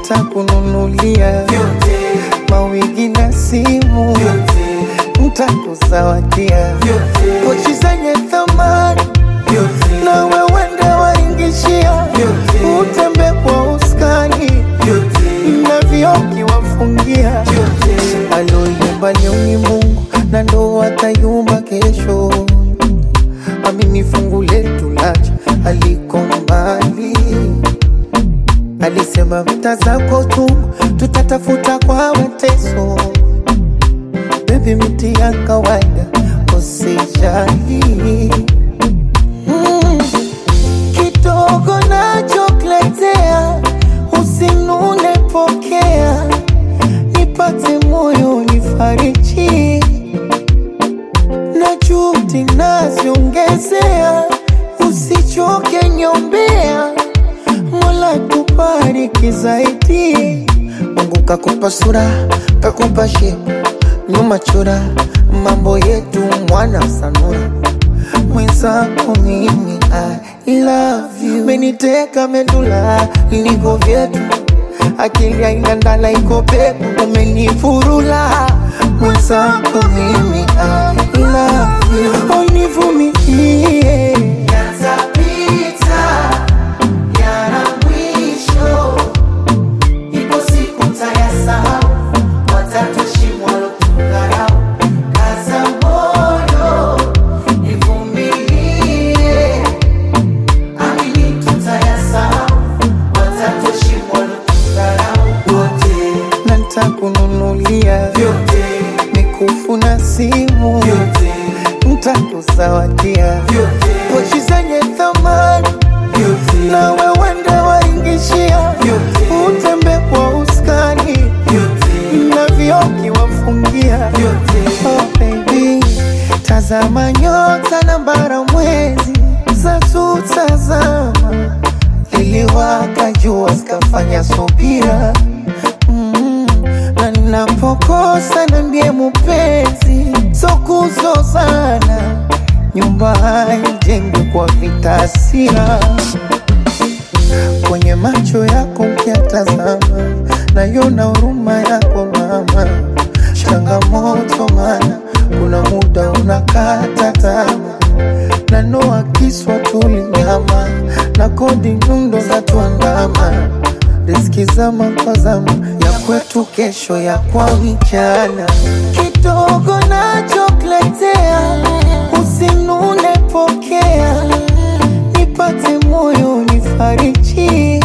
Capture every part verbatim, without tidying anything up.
nitakununulia vyote, mawigi na simu vyote, nitakuzawadia vyote, pochi zenye thamani vyote, na wewe ndo waingishia vyote, utembe kwa uskani vyote, na vioki wafungia vyote. Aloyumba leo ni Mungu na ndo atayumba kesho. Amini fungu letu lacha aliko mbali. Alisema mta zako tu tutatafuta kwa mateso. Baby miti ya kawaida usijali. mm. Kidogo na chokletea usinune pokea, nipate moyo nifariji, na juhudi naziongezea, usichoke nyombea, Mola tubariki zaidi. Mungu kakupa sura, kakupa shepu, nyuma chora, mambo yetu mwana sanura. Mwenzako mimi I love you, meniteka medula niko vyetu, akili haina ndala iko peku, umenifurula. Mwenzako mimi I love you, univumilie yatapita, yana mwisho, ipo siku tayasahau, watatushimwa lotukarau. Kaza moyo, nivumilie, amini tutayasahau, watatushimwa lotukarau. Wote na nitakununulia vyote, mikufu na simu vyote, nitakuzawadia vyote, pochi zenye thamani vyote, na wewe ndo waingishia vyote, utembe kwa uskani vyote, na vioki wafungia vyote. Oh baby, tazama nyota na mbara mwezi za tutazama, liliwaka jua zikafanya subira. mm. Na ninapokosa na ndiye mupenzi, so kuzozana, nyumba haijengwi kwa vitasira. Kwenye macho yako ukiatazama, nayona huruma yako mama. Changamoto mana, kuna muda unakata tamaa, na noa kiswa tulinyama, na kodi nyundo za tuandama. Riziki zama kwa zama, ya kwetu kesho ya kwa mchana. Kidogo na chokletea usinune pokea, nipate moyo nifariji,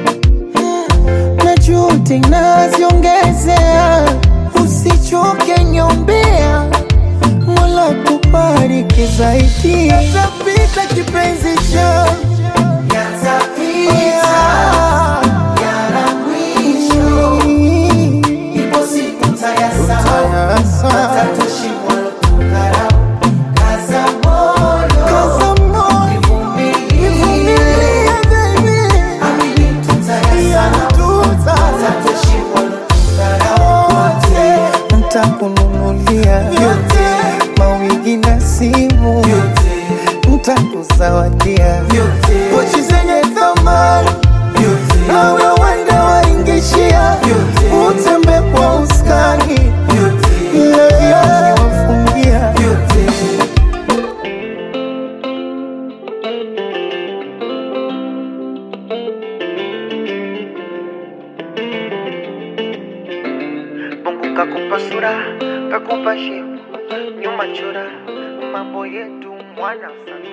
na juhudi naziongezea, usichoke nyombea, Mola tubariki zaidi. Yatapita kipenzi changu, yatapita, yana mwisho, ipo siku tayasahau, watatushimwa lotukarau. Kaza moyo, nivumilie baby, amini tutayasahau, watatushimwa lotukarau. Wote nitakununulia vyote, mawigi na simu vyote, nitakuzawadia vyote, pochi zenye thamani vyote, na wewe ndo waingishia vyote, utembe kwa uskani vyote, na vioki wafungia vyote. Mungu kakupa sura, kakupa shepu, nyuma chora, mambo yetu mwana sana.